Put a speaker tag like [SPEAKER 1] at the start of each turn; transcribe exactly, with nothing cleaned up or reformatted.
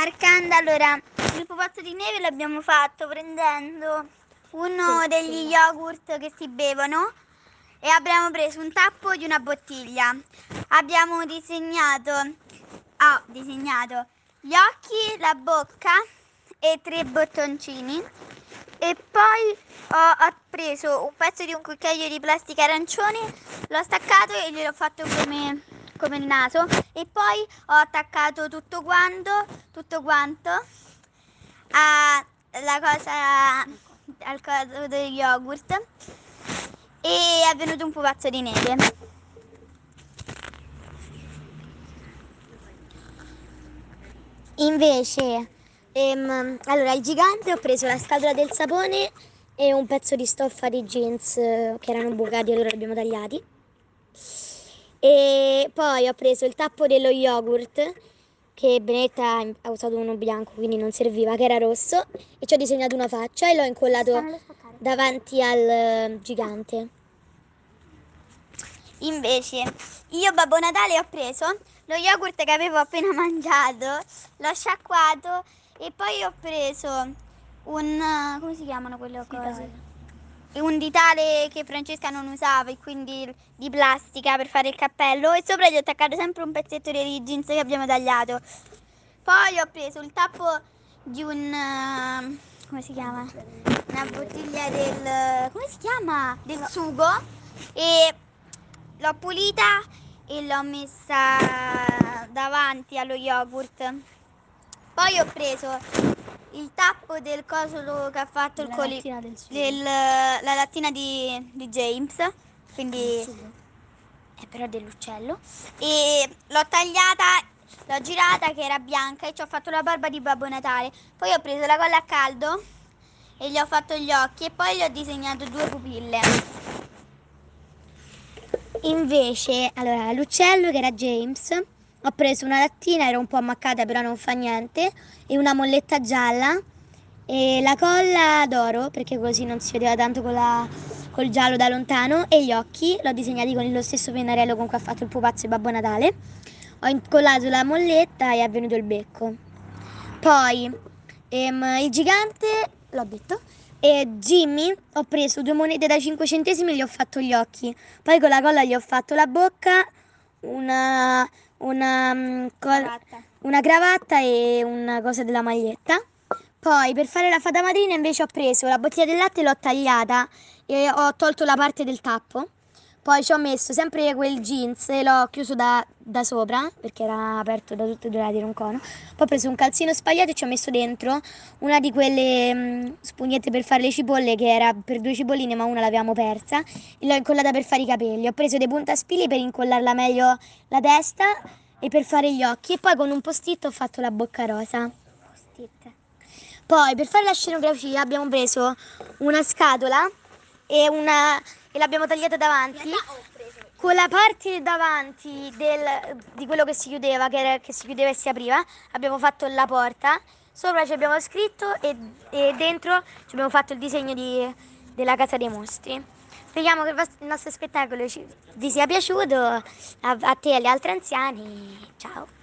[SPEAKER 1] Arcanda, allora, il pupazzo di neve l'abbiamo fatto prendendo uno degli yogurt che si bevono e abbiamo preso un tappo di una bottiglia. Abbiamo disegnato, ho disegnato gli occhi, la bocca e tre bottoncini e poi ho, ho preso un pezzo di un cucchiaio di plastica arancione, l'ho staccato e gliel'ho fatto come, come il naso e poi ho attaccato tutto quanto, tutto quanto alla cosa, al coso del yogurt e è venuto un pupazzo di neve.
[SPEAKER 2] Invece, ehm, allora, il gigante ho preso la scatola del sapone e un pezzo di stoffa di jeans eh, che erano bucati, allora li abbiamo tagliati. E poi ho preso il tappo dello yogurt, che Benetta ha usato uno bianco, quindi non serviva, che era rosso, e ci ho disegnato una faccia e l'ho incollato davanti al eh, gigante.
[SPEAKER 1] Invece io Babbo Natale ho preso lo yogurt che avevo appena mangiato, l'ho sciacquato e poi ho preso un, come si chiamano quelle cose? Un ditale che Francesca non usava e quindi di plastica per fare il cappello e sopra gli ho attaccato sempre un pezzetto di jeans che abbiamo tagliato. Poi ho preso il tappo di un, uh, come si chiama? Una bottiglia del, come si chiama? Del sugo e l'ho pulita e l'ho messa davanti allo yogurt. Poi ho preso il tappo del coso che ha fatto il coli-
[SPEAKER 2] lattina del sugo.
[SPEAKER 1] del- la lattina di, di James, quindi
[SPEAKER 2] È però dell'uccello.
[SPEAKER 1] e l'ho tagliata, l'ho girata che era bianca e ci ho fatto la barba di Babbo Natale. Poi ho preso la colla a caldo e gli ho fatto gli occhi e poi gli ho disegnato due pupille.
[SPEAKER 2] Invece, allora, l'uccello che era James, ho preso una lattina, era un po' ammaccata però non fa niente, e una molletta gialla e la colla d'oro, perché così non si vedeva tanto con la, col giallo da lontano, e gli occhi, l'ho disegnati con lo stesso pennarello con cui ha fatto il pupazzo e Babbo Natale. Ho incollato la molletta e è venuto il becco. Poi, ehm, il gigante, l'ho detto, e Jimmy ho preso due monete da cinque centesimi e gli ho fatto gli occhi. Poi con la colla gli ho fatto la bocca, una, una, mm, co-
[SPEAKER 1] Cravatta.
[SPEAKER 2] una cravatta e una cosa della maglietta. Poi per fare la fata madrina invece ho preso la bottiglia del latte e l'ho tagliata e ho tolto la parte del tappo. Poi ci ho messo sempre quel jeans e l'ho chiuso da, da sopra perché era aperto da tutti e due lati, era un cono. Poi ho preso un calzino spagliato e ci ho messo dentro una di quelle mh, spugnette per fare le cipolle che era per due cipolline ma una l'avevamo persa e l'ho incollata per fare i capelli. Ho preso dei puntaspilli per incollarla meglio la testa e per fare gli occhi e poi con un post-it ho fatto la bocca rosa.
[SPEAKER 1] Post-it.
[SPEAKER 2] Poi per fare la scenografia abbiamo preso una scatola e, una, e l'abbiamo tagliata davanti. Con la parte davanti del, di quello che si chiudeva, che, era, che si chiudeva e si apriva, abbiamo fatto la porta. Sopra ci abbiamo scritto e, e dentro ci abbiamo fatto il disegno di, della casa dei mostri. Speriamo che il, vostro, il nostro spettacolo ci, vi sia piaciuto, a, a te e agli altri anziani. Ciao!